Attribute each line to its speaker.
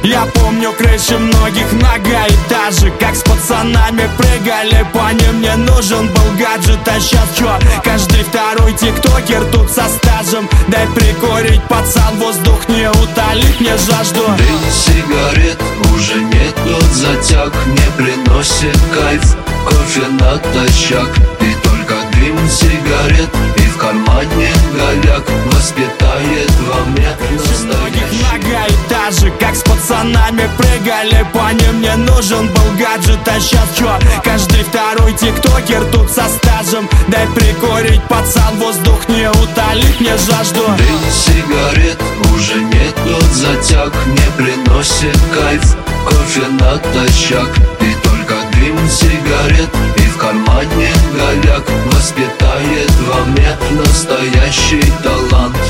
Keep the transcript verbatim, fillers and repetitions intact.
Speaker 1: Я помню крыши многих многоэтажек, как с пацанами прыгали по ним. Мне нужен был гаджет, а сейчас чё? Каждый второй тиктокер тут со стажем. Дай прикурить, пацан, воздух не утолит мне жажду.
Speaker 2: Дым сигарет уже нет, тот затяг не приносит кайф. Кофе натощак и только дым сигарет, и в кармане голяк воспитает во мне настоящий.
Speaker 1: Многоэтажек, как с пацанами прыгали по ним. Мне нужен был гаджет, а сейчас чё? Каждый второй тиктокер тут со стажем. Дай прикурить, пацан, воздух не утолит мне жажду.
Speaker 2: Дым сигарет уже нет, тот затяг не приносит кайф. Кофе натощак и только дым сигарет, и в кармане голяк воспитает во мне настоящий талант.